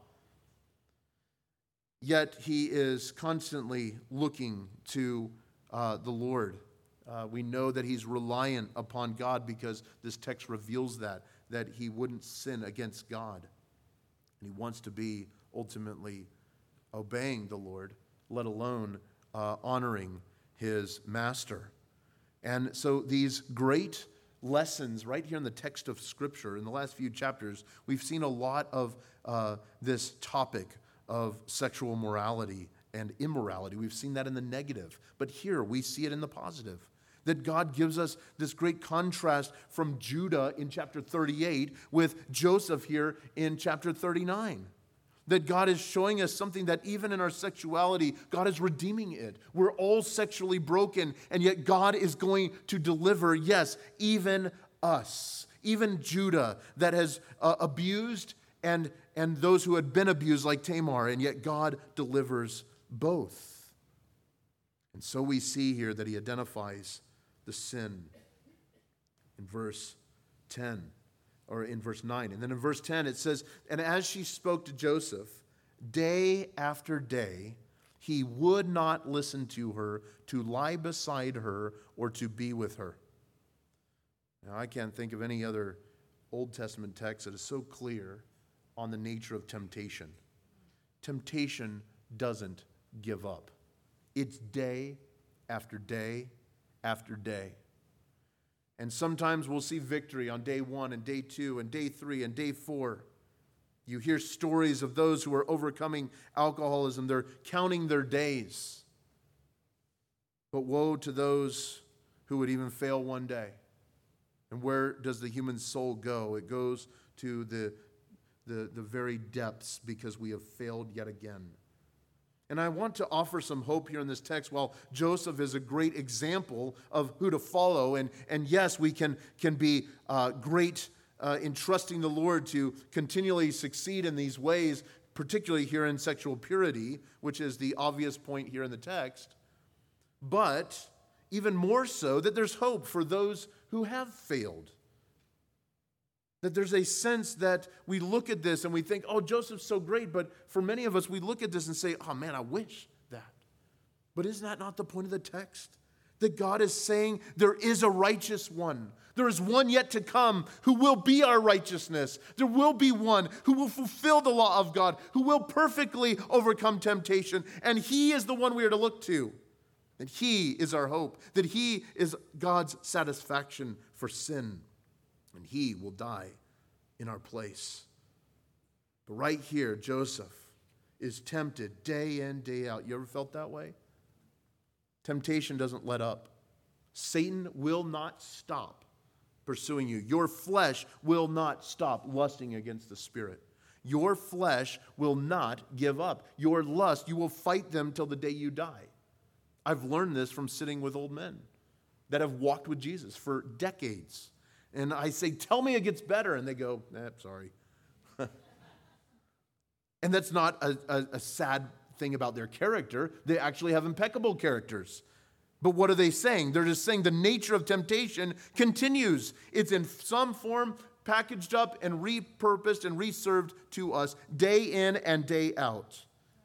Yet he is constantly looking to uh, the Lord. Uh, we know that he's reliant upon God because this text reveals that, that he wouldn't sin against God. And he wants to be ultimately obeying the Lord, let alone uh, honoring his master. And so these great lessons right here in the text of Scripture, in the last few chapters, we've seen a lot of uh, this topic of sexual morality and immorality. We've seen that in the negative, but here we see it in the positive. That God gives us this great contrast from Judah in chapter thirty-eight with Joseph here in chapter thirty-nine. That God is showing us something that even in our sexuality, God is redeeming it. We're all sexually broken, and yet God is going to deliver, yes, even us, even Judah that has uh, abused and, and those who had been abused like Tamar, and yet God delivers both. And so we see here that he identifies the sin in verse ten. Or in verse nine. And then in verse ten it says, and as she spoke to Joseph, day after day, he would not listen to her, to lie beside her, or to be with her. Now, I can't think of any other Old Testament text that is so clear on the nature of temptation. Temptation doesn't give up. It's day after day after day. And sometimes we'll see victory on day one and day two and day three and day four. You hear stories of those who are overcoming alcoholism. They're counting their days. But woe to those who would even fail one day. And where does the human soul go? It goes to the, the, the very depths because we have failed yet again. And I want to offer some hope here in this text. While Joseph is a great example of who to follow, and, and yes, we can, can be uh, great uh, in trusting the Lord to continually succeed in these ways, particularly here in sexual purity, which is the obvious point here in the text. But even more so, that there's hope for those who have failed. That there's a sense that we look at this and we think, oh, Joseph's so great. But for many of us, we look at this and say, oh, man, I wish that. But is that not the point of the text? That God is saying there is a righteous one. There is one yet to come who will be our righteousness. There will be one who will fulfill the law of God, who will perfectly overcome temptation. And he is the one we are to look to. That he is our hope. That he is God's satisfaction for sin. And he will die in our place. But right here, Joseph is tempted day in, day out. You ever felt that way? Temptation doesn't let up. Satan will not stop pursuing you. Your flesh will not stop lusting against the Spirit. Your flesh will not give up. Your lust, you will fight them till the day you die. I've learned this from sitting with old men that have walked with Jesus for decades. And I say, tell me it gets better. And they go, eh, sorry. And that's not a, a, a sad thing about their character. They actually have impeccable characters. But what are they saying? They're just saying the nature of temptation continues. It's in some form packaged up and repurposed and reserved to us day in and day out.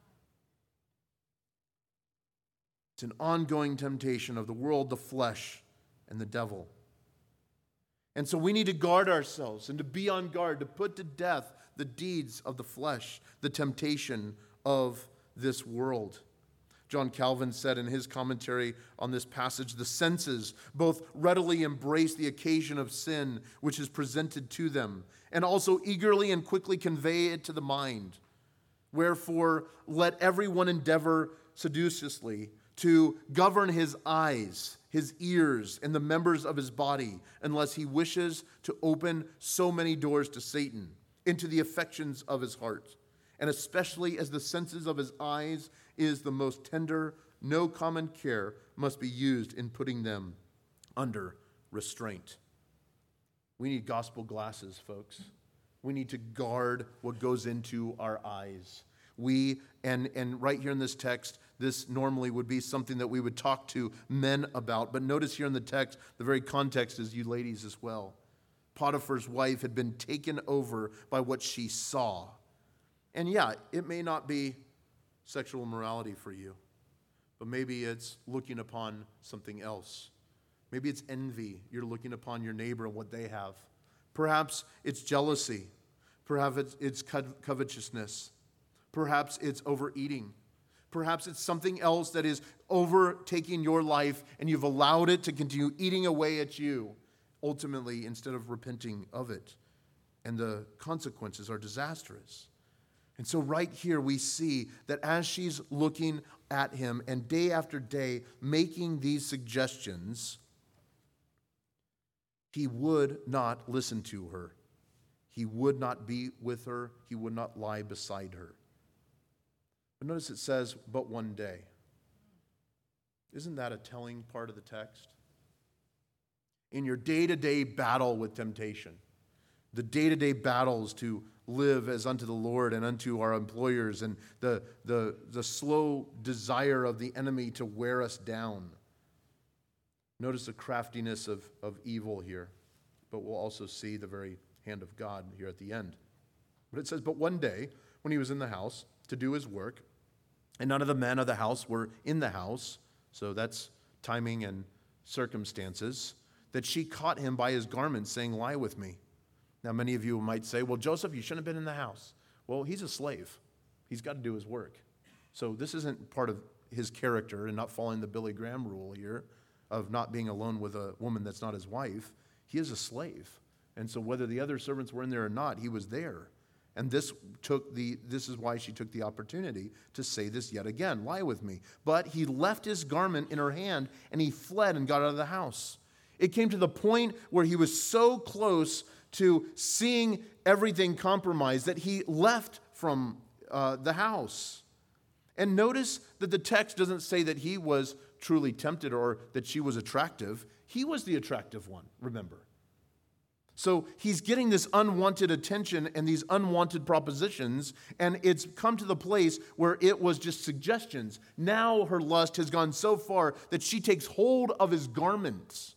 It's an ongoing temptation of the world, the flesh, and the devil. And so we need to guard ourselves and to be on guard, to put to death the deeds of the flesh, the temptation of this world. John Calvin said in his commentary on this passage, the senses both readily embrace the occasion of sin which is presented to them, and also eagerly and quickly convey it to the mind. Wherefore, let everyone endeavor sedulously to govern his eyes, his ears, and the members of his body, unless he wishes to open so many doors to Satan, into the affections of his heart. And especially as the senses of his eyes is the most tender, no common care must be used in putting them under restraint. We need gospel glasses, folks. We need to guard what goes into our eyes. We, and, and right here in this text, this normally would be something that we would talk to men about. But notice here in the text, the very context is you ladies as well. Potiphar's wife had been taken over by what she saw. And yeah, it may not be sexual immorality for you, but maybe it's looking upon something else. Maybe it's envy. You're looking upon your neighbor and what they have. Perhaps it's jealousy. Perhaps it's, it's co- covetousness. Perhaps it's overeating. Perhaps it's something else that is overtaking your life and you've allowed it to continue eating away at you, ultimately, instead of repenting of it. And the consequences are disastrous. And so right here we see that as she's looking at him and day after day making these suggestions, he would not listen to her. He would not be with her. He would not lie beside her. But notice it says, but one day. Isn't that a telling part of the text? In your day-to-day battle with temptation, the day-to-day battles to live as unto the Lord and unto our employers, and the, the, the slow desire of the enemy to wear us down. Notice the craftiness of, of evil here, but we'll also see the very hand of God here at the end. But it says, but one day, when he was in the house to do his work, and none of the men of the house were in the house, so that's timing and circumstances, that she caught him by his garment, saying, lie with me. Now, many of you might say, well, Joseph, you shouldn't have been in the house. Well, he's a slave. He's got to do his work. So this isn't part of his character and not following the Billy Graham rule here of not being alone with a woman that's not his wife. He is a slave. And so whether the other servants were in there or not, he was there. And this took the this is why she took the opportunity to say this yet again, lie with me. But he left his garment in her hand, and he fled and got out of the house. It came to the point where he was so close to seeing everything compromised that he left from uh, the house. And notice that the text doesn't say that he was truly tempted or that she was attractive. He was the attractive one, remember. So he's getting this unwanted attention and these unwanted propositions, and it's come to the place where it was just suggestions. Now her lust has gone so far that she takes hold of his garments.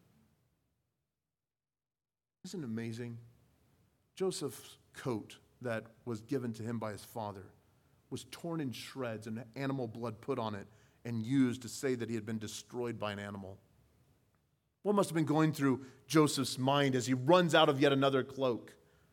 Isn't it amazing? Joseph's coat that was given to him by his father was torn in shreds and animal blood put on it and used to say that he had been destroyed by an animal. What must have been going through Joseph's mind as he runs out of yet another cloak?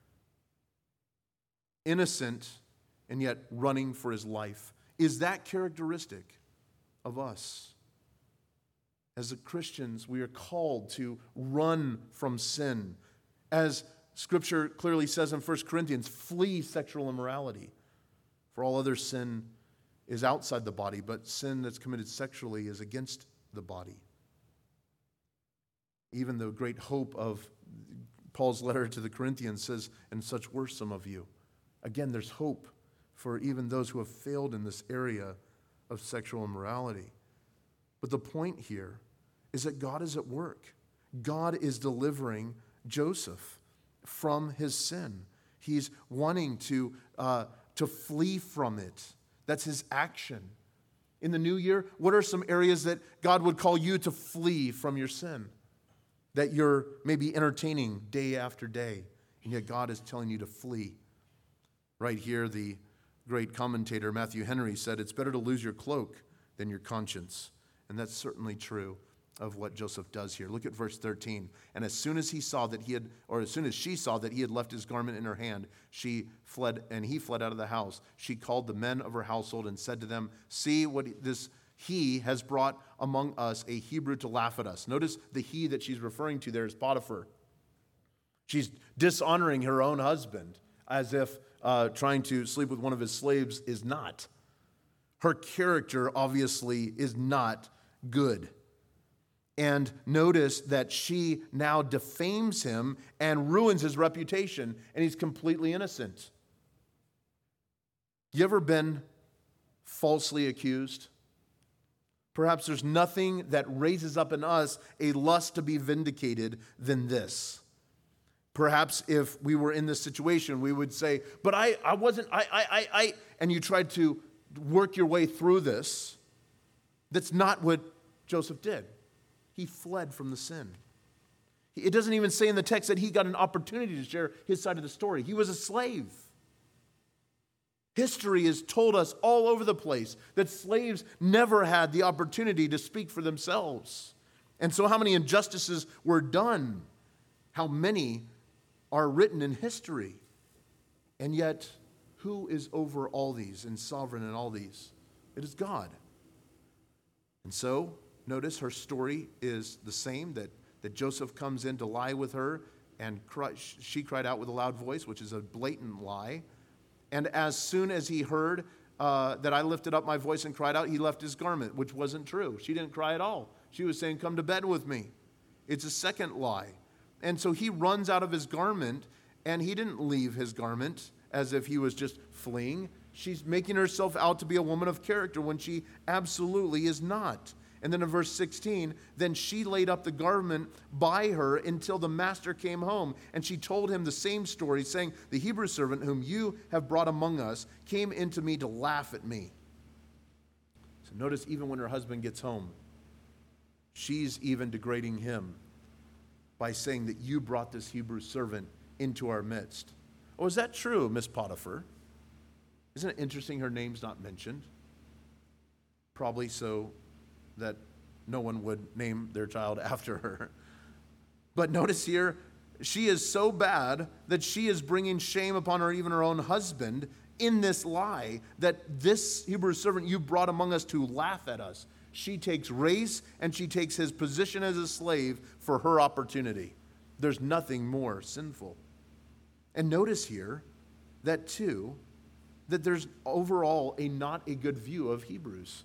Innocent and yet running for his life. Is that characteristic of us? As Christians, we are called to run from sin. As Scripture clearly says in First Corinthians, flee sexual immorality. For all other sin is outside the body, but sin that's committed sexually is against the body. Even the great hope of Paul's letter to the Corinthians says, and such were some of you. Again, there's hope for even those who have failed in this area of sexual immorality. But the point here is that God is at work. God is delivering Joseph from his sin. He's wanting to, uh, to flee from it. That's his action. In the new year, what are some areas that God would call you to flee from your sin? That you're maybe entertaining day after day, and yet God is telling you to flee. Right here, the great commentator Matthew Henry said, it's better to lose your cloak than your conscience. And that's certainly true of what Joseph does here. Look at verse thirteen. And as soon as he saw that he had, or as soon as she saw that he had left his garment in her hand, she fled, and he fled out of the house. She called the men of her household and said to them, see what this he has brought among us a Hebrew to laugh at us. Notice the he that she's referring to there is Potiphar. She's dishonoring her own husband as if uh, trying to sleep with one of his slaves is not. Her character obviously is not good. And notice that she now defames him and ruins his reputation, and he's completely innocent. You ever been falsely accused? Perhaps there's nothing that raises up in us a lust to be vindicated than this. Perhaps if we were in this situation, we would say, but I, I wasn't, I, I, I, I, and you tried to work your way through this, That's not what Joseph did. He fled from the sin. It doesn't even say in the text that he got an opportunity to share his side of the story. He was a slave. History has told us all over the place that slaves never had the opportunity to speak for themselves. And so how many injustices were done? How many are written in history? And yet, who is over all these and sovereign in all these? It is God. And so, notice her story is the same, that, that Joseph comes in to lie with her, and cry, she cried out with a loud voice, which is a blatant lie. And as soon as he heard uh, that I lifted up my voice and cried out, he left his garment, which wasn't true. She didn't cry at all. She was saying, come to bed with me. It's a second lie. And so he runs out of his garment, and he didn't leave his garment as if he was just fleeing. She's making herself out to be a woman of character when she absolutely is not. And then in verse sixteen, then she laid up the garment by her until the master came home. And she told him the same story, saying, the Hebrew servant whom you have brought among us came into me to laugh at me. So notice even when her husband gets home, she's even degrading him by saying that you brought this Hebrew servant into our midst. Oh, is that true, Miss Potiphar? Isn't it interesting her name's not mentioned? Probably so that no one would name their child after her. But notice here, she is so bad that she is bringing shame upon her, even her own husband, in this lie that this Hebrew servant you brought among us to laugh at us. She takes race and she takes his position as a slave for her opportunity. There's nothing more sinful. And notice here that too, that there's overall a not a good view of Hebrews,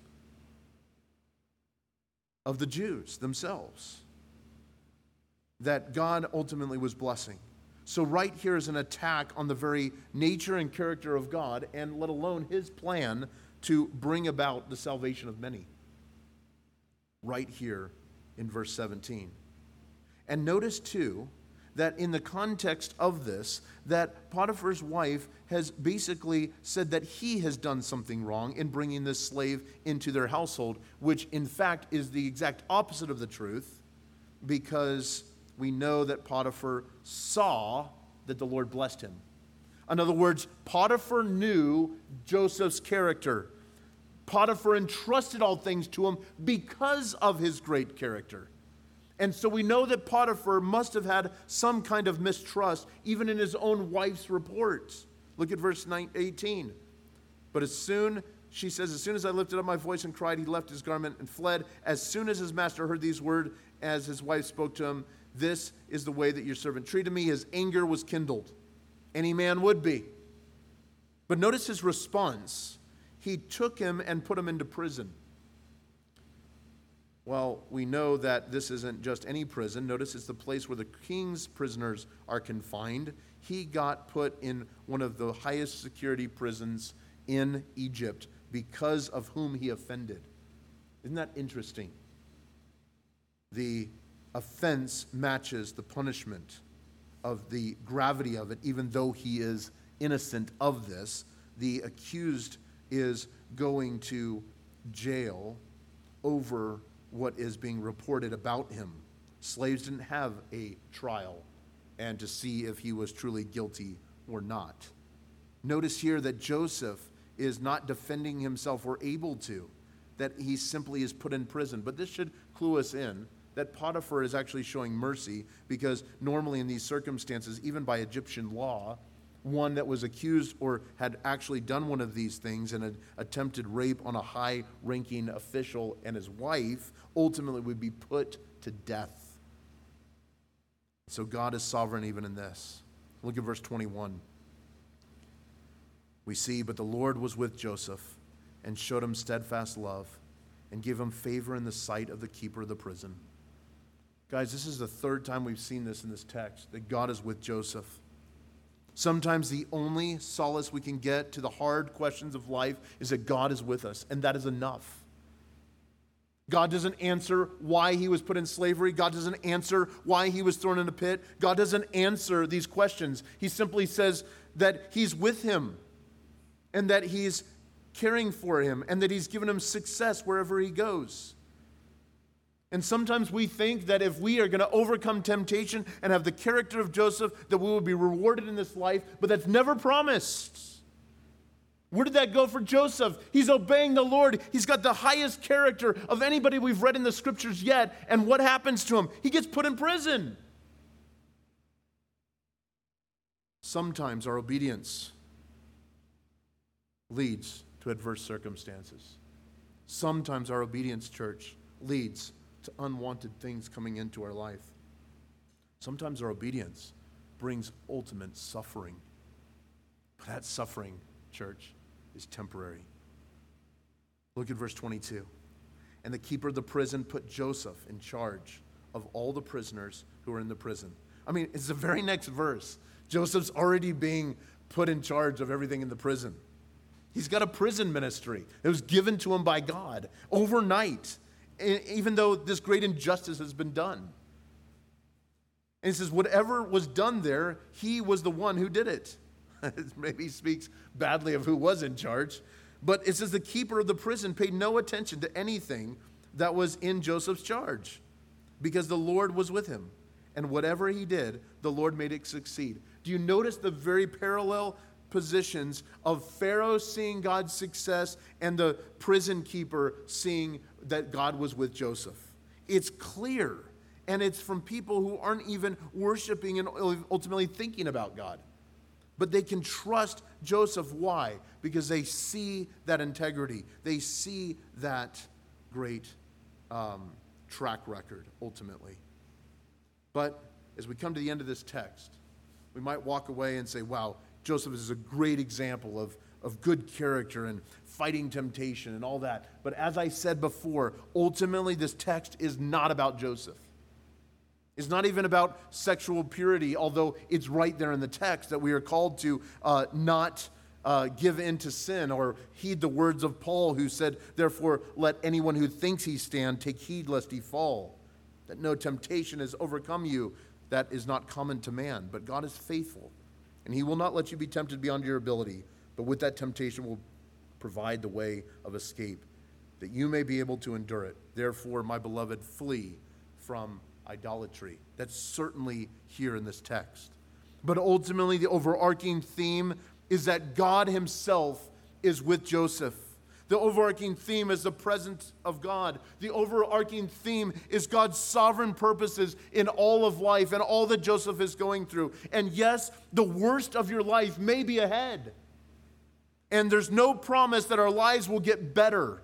of the Jews themselves, that God ultimately was blessing. So right here is an attack on the very nature and character of God, and let alone his plan to bring about the salvation of many. Right here in verse seventeen. And notice too, that in the context of this, that Potiphar's wife has basically said that he has done something wrong in bringing this slave into their household, which in fact is the exact opposite of the truth, because we know that Potiphar saw that the Lord blessed him. In other words, Potiphar knew Joseph's character. Potiphar entrusted all things to him because of his great character. And so we know that Potiphar must have had some kind of mistrust, even in his own wife's reports. Look at verse eighteen. But as soon, she says, as soon as I lifted up my voice and cried, he left his garment and fled. As soon as his master heard these words, as his wife spoke to him, this is the way that your servant treated me. His anger was kindled. Any man would be. But notice his response. He took him and put him into prison. Well, we know that this isn't just any prison. Notice it's the place where the king's prisoners are confined. He got put in one of the highest security prisons in Egypt because of whom he offended. Isn't that interesting? The offense matches the punishment of the gravity of it, even though he is innocent of this. The accused is going to jail over what is being reported about him. Slaves didn't have a trial and to see if he was truly guilty or not. Notice here that Joseph is not defending himself or able to, that he simply is put in prison. But this should clue us in that Potiphar is actually showing mercy, because normally in these circumstances, even by Egyptian law, one that was accused or had actually done one of these things and had attempted rape on a high-ranking official and his wife ultimately would be put to death. So God is sovereign even in this. Look at verse twenty-one. We see, but the Lord was with Joseph and showed him steadfast love and gave him favor in the sight of the keeper of the prison. Guys, this is the third time we've seen this in this text, that God is with Joseph. Sometimes the only solace we can get to the hard questions of life is that God is with us, and that is enough. God doesn't answer why he was put in slavery. God doesn't answer why he was thrown in a pit. God doesn't answer these questions. He simply says that he's with him and that he's caring for him and that he's given him success wherever he goes. And sometimes we think that if we are going to overcome temptation and have the character of Joseph, that we will be rewarded in this life, but that's never promised. Where did that go for Joseph? He's obeying the Lord. He's got the highest character of anybody we've read in the scriptures yet. And what happens to him? He gets put in prison. Sometimes our obedience leads to adverse circumstances. Sometimes our obedience, church, leads to unwanted things coming into our life. Sometimes our obedience brings ultimate suffering. But that suffering, church, is temporary. Look at verse twenty-two. And the keeper of the prison put Joseph in charge of all the prisoners who were in the prison. I mean, it's the very next verse. Joseph's already being put in charge of everything in the prison. He's got a prison ministry that was given to him by God overnight, even though this great injustice has been done. And he says, whatever was done there, he was the one who did it. Maybe he speaks badly of who was in charge. But it says the keeper of the prison paid no attention to anything that was in Joseph's charge because the Lord was with him. And whatever he did, the Lord made it succeed. Do you notice the very parallel positions of Pharaoh seeing God's success and the prison keeper seeing that God was with Joseph? It's clear. And it's from people who aren't even worshiping and ultimately thinking about God. But they can trust Joseph. Why? Because they see that integrity. They see that great um, track record, ultimately. But as we come to the end of this text, we might walk away and say, wow, Joseph is a great example of, of good character and fighting temptation and all that. But as I said before, ultimately this text is not about Joseph. It's not even about sexual purity, although it's right there in the text that we are called to uh, not uh, give in to sin or heed the words of Paul, who said, therefore, let anyone who thinks he stand take heed lest he fall, that no temptation has overcome you that is not common to man. But God is faithful, and he will not let you be tempted beyond your ability, but with that temptation will provide the way of escape, that you may be able to endure it. Therefore, my beloved, flee from idolatry. That's certainly here in this text. But ultimately, the overarching theme is that God himself is with Joseph. The overarching theme is the presence of God. The overarching theme is God's sovereign purposes in all of life and all that Joseph is going through. And yes, the worst of your life may be ahead. And there's no promise that our lives will get better.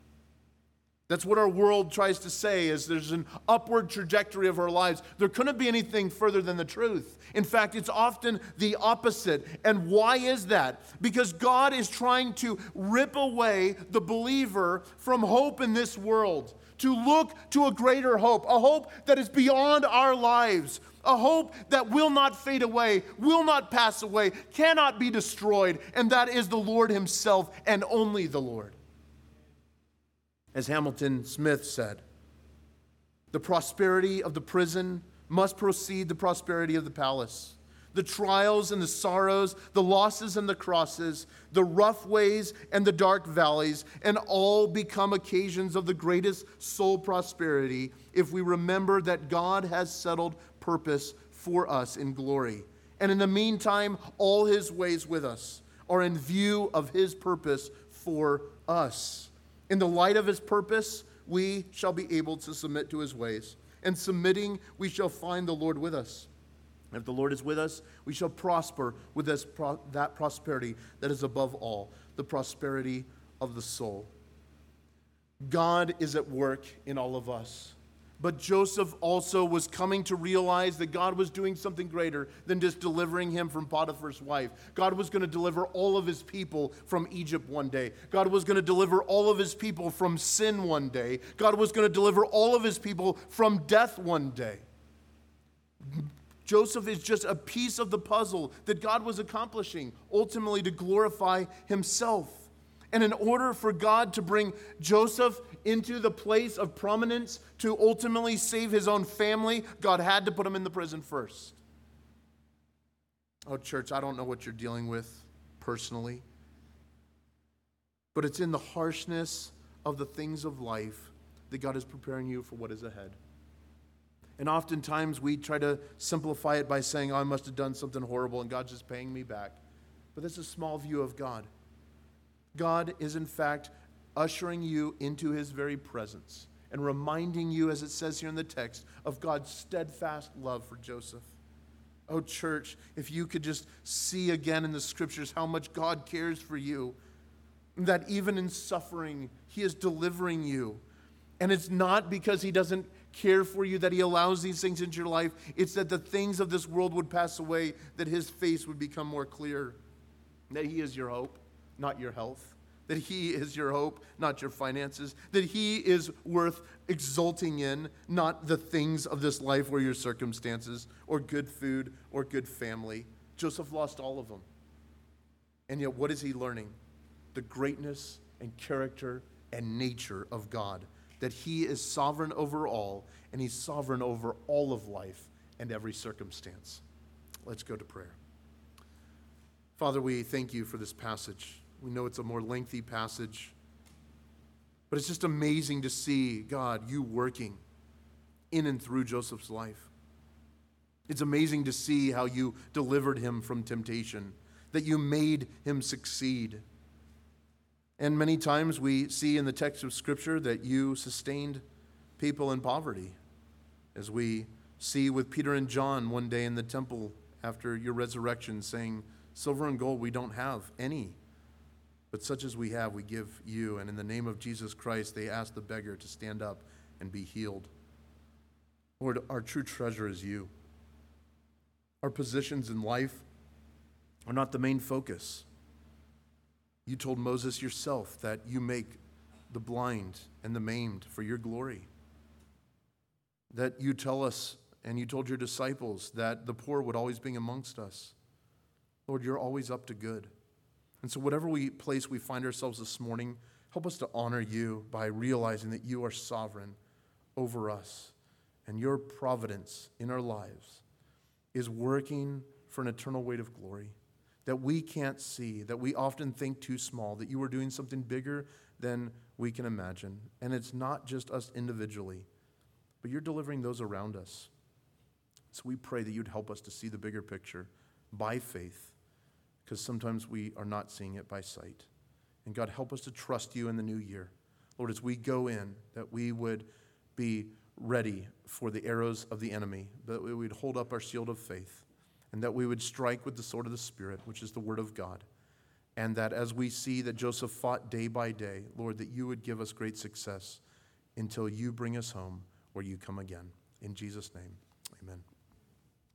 That's what our world tries to say, is there's an upward trajectory of our lives. There couldn't be anything further than the truth. In fact, it's often the opposite. And why is that? Because God is trying to rip away the believer from hope in this world, to look to a greater hope, a hope that is beyond our lives, a hope that will not fade away, will not pass away, cannot be destroyed, and that is the Lord himself and only the Lord. As Hamilton Smith said, the prosperity of the prison must precede the prosperity of the palace. The trials and the sorrows, the losses and the crosses, the rough ways and the dark valleys, and all become occasions of the greatest soul prosperity if we remember that God has settled purpose for us in glory. And in the meantime, all his ways with us are in view of his purpose for us. In the light of his purpose, we shall be able to submit to his ways. And submitting, we shall find the Lord with us. If the Lord is with us, we shall prosper with this pro- that prosperity that is above all, the prosperity of the soul. God is at work in all of us. But Joseph also was coming to realize that God was doing something greater than just delivering him from Potiphar's wife. God was going to deliver all of his people from Egypt one day. God was going to deliver all of his people from sin one day. God was going to deliver all of his people from death one day. Joseph is just a piece of the puzzle that God was accomplishing, ultimately to glorify himself. And in order for God to bring Joseph into the place of prominence to ultimately save his own family, God had to put him in the prison first. Oh, church, I don't know what you're dealing with personally. But it's in the harshness of the things of life that God is preparing you for what is ahead. And oftentimes we try to simplify it by saying, oh, I must have done something horrible and God's just paying me back. But that's a small view of God. God is in fact ushering you into his very presence and reminding you, as it says here in the text, of God's steadfast love for Joseph. Oh, church, if you could just see again in the scriptures how much God cares for you, that even in suffering, he is delivering you. And it's not because he doesn't care for you that he allows these things into your life. It's that the things of this world would pass away, that his face would become more clear, that he is your hope, not your health, that he is your hope, not your finances, that he is worth exulting in, not the things of this life or your circumstances or good food or good family. Joseph lost all of them. And yet what is he learning? The greatness and character and nature of God, that he is sovereign over all, and he's sovereign over all of life and every circumstance. Let's go to prayer. Father, we thank you for this passage. We know it's a more lengthy passage, but it's just amazing to see, God, you working in and through Joseph's life. It's amazing to see how you delivered him from temptation, that you made him succeed. And many times we see in the text of Scripture that you sustained people in poverty, as we see with Peter and John one day in the temple after your resurrection saying, silver and gold we don't have any, but such as we have we give you. And in the name of Jesus Christ, they asked the beggar to stand up and be healed. Lord, our true treasure is you. Our positions in life are not the main focus. You told Moses yourself that you make the blind and the maimed for your glory. That you tell us, and you told your disciples, that the poor would always be amongst us. Lord, you're always up to good. And so whatever we place we find ourselves this morning, help us to honor you by realizing that you are sovereign over us. And your providence in our lives is working for an eternal weight of glory that we can't see, that we often think too small, that you are doing something bigger than we can imagine. And it's not just us individually, but you're delivering those around us. So we pray that you'd help us to see the bigger picture by faith, because sometimes we are not seeing it by sight. And God, help us to trust you in the new year. Lord, as we go in, that we would be ready for the arrows of the enemy, that we would hold up our shield of faith, and that we would strike with the sword of the Spirit, which is the word of God. And that as we see that Joseph fought day by day, Lord, that you would give us great success until you bring us home or you come again. In Jesus' name, amen.